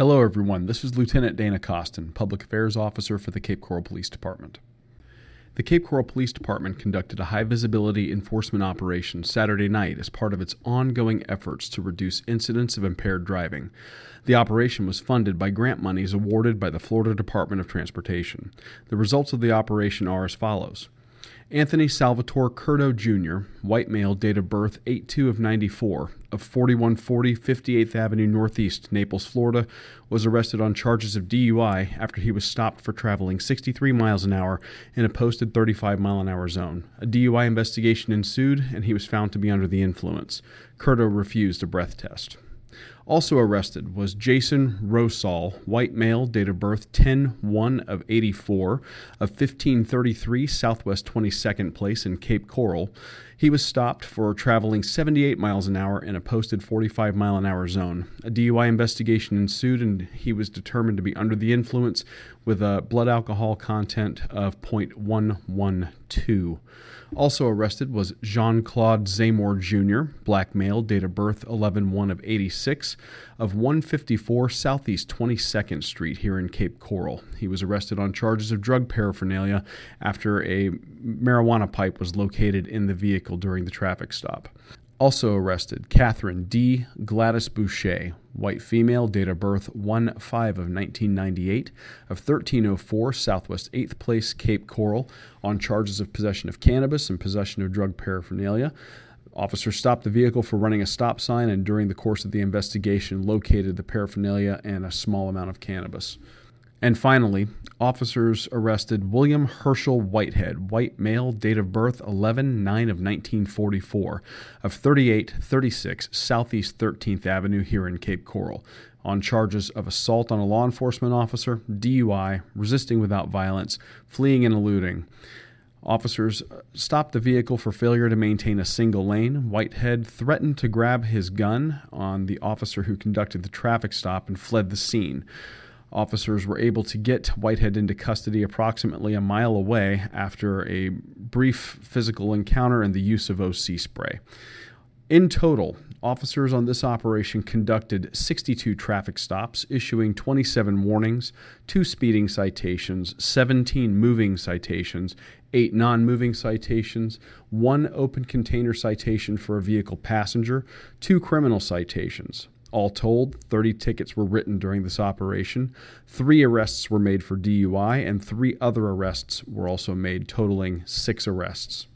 Hello everyone, this is Lieutenant Dana Costin, Public Affairs Officer for the Cape Coral Police Department. The Cape Coral Police Department conducted a high-visibility enforcement operation Saturday night as part of its ongoing efforts to reduce incidents of impaired driving. The operation was funded by grant monies awarded by the Florida Department of Transportation. The results of the operation are as follows. Anthony Salvatore Curto Jr., white male, date of birth 8/2 of 94, of 4140 58th Avenue Northeast, Naples, Florida, was arrested on charges of DUI after he was stopped for traveling 63 miles an hour in a posted 35-mile-an-hour zone. A DUI investigation ensued, and he was found to be under the influence. Curto refused a breath test. Also arrested was Jason Rosal, white male, date of birth 10/1 of 84, of 1533 Southwest 22nd Place in Cape Coral. He was stopped for traveling 78 miles an hour in a posted 45-mile-an-hour zone. A DUI investigation ensued, and he was determined to be under the influence with a blood alcohol content of .112. Also arrested was Jean-Claude Zamor Jr., black male, date of birth 11/1 of 86, of 154 Southeast 22nd Street here in Cape Coral. He was arrested on charges of drug paraphernalia after a marijuana pipe was located in the vehicle during the traffic stop. Also arrested, Catherine D. Gladys Boucher, white female, date of birth 1/5 of 1998, of 1304 Southwest 8th Place, Cape Coral, on charges of possession of cannabis and possession of drug paraphernalia. Officers stopped the vehicle for running a stop sign and during the course of the investigation located the paraphernalia and a small amount of cannabis. And finally, officers arrested William Herschel Whitehead, white male, date of birth 11/9 of 1944, of 3836 Southeast 13th Avenue here in Cape Coral, on charges of assault on a law enforcement officer, DUI, resisting without violence, fleeing and eluding. Officers stopped the vehicle for failure to maintain a single lane. Whitehead threatened to grab his gun on the officer who conducted the traffic stop and fled the scene. Officers were able to get Whitehead into custody approximately a mile away after a brief physical encounter and the use of OC spray. In total, officers on this operation conducted 62 traffic stops, issuing 27 warnings, 2 speeding citations, 17 moving citations, 8 non-moving citations, 1 open container citation for a vehicle passenger, 2 criminal citations. All told, 30 tickets were written during this operation. 3 arrests were made for DUI, and 3 other arrests were also made, totaling 6 arrests.